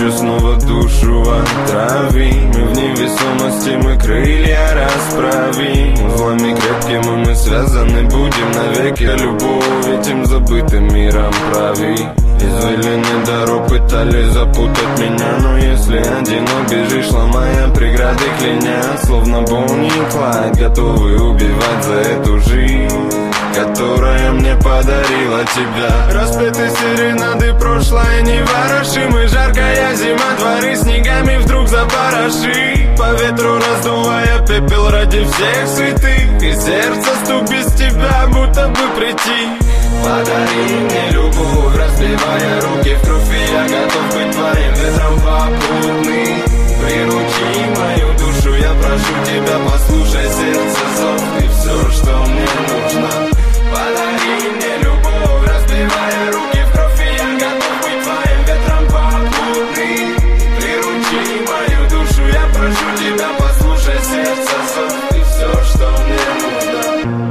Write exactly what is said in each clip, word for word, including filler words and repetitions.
еще снова душу отравим. Мы в невесомости, мы крылья расправим. Узлами крепкими мы связаны будем навеки. Любовь этим забытым миром прави. Извилины дорог пытались запутать меня, но если одинок бежишь, ломая преграды, кляня, словно Бонни и Клайд, готовы убивать за эту жизнь, которая мне подарила тебя. Распеты серенады, прошлое не ворошим, и жаркая зима, дворы снегами вдруг запороши. По ветру раздувая пепел ради всех святых, и сердце стук без тебя, будто бы прийти. Подари мне любовь, разбивая руки в кровь, и я готов быть твоим ветром попутный. Приручи мою душу, я прошу тебя, послушай сердце зов, ты все, что мне нужно. Подари мне любовь, разбивая руки в кровь, и я готов быть твоим ветром попутный. Приручи мою душу, я прошу тебя, послушай сердце зов, ты все, что мне нужно.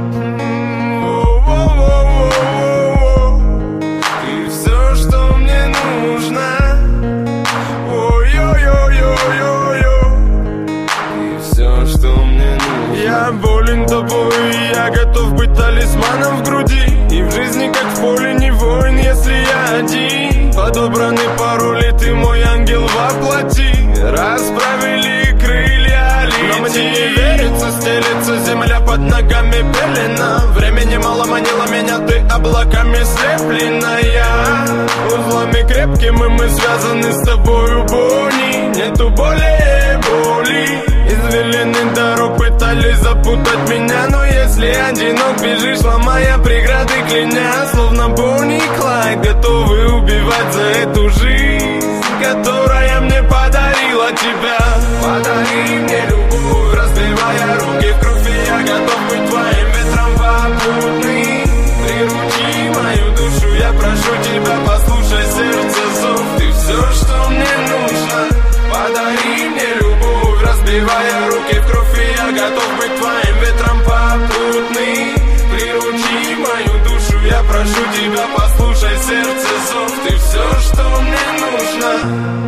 Я болен тобой, и я готов быть талисманом в груди. И в жизни, как в поле, не воин, если я один. Подобраны пароли, ты мой ангел воплоти. Расправили крылья, лети. Но мне не верится, стелется земля под ногами пелена. Времени мало манило меня, ты облаками слепленная. Узлами крепкими мы связаны с тобою, Бонни. Нету более боли. Извилины дорог пытались запутать меня, но если одинок бежишь, ломая преграды, кляня, словно Бонни и Клайд, готовы убивать за эту жизнь, которая мне подарила тебя. Подари мне любовь, разбивая руки в кровь, и я готов быть твоим ветром попутный. Приручи мою душу, я прошу тебя, послушай сердце зов, ты все, что мне нужно. Подари мне любовь, разбивая руки в кровь, и я готов быть твоим ветром попутный. Приручи мою душу, я прошу тебя, послушай сердце зов, ты все, что мне нужно.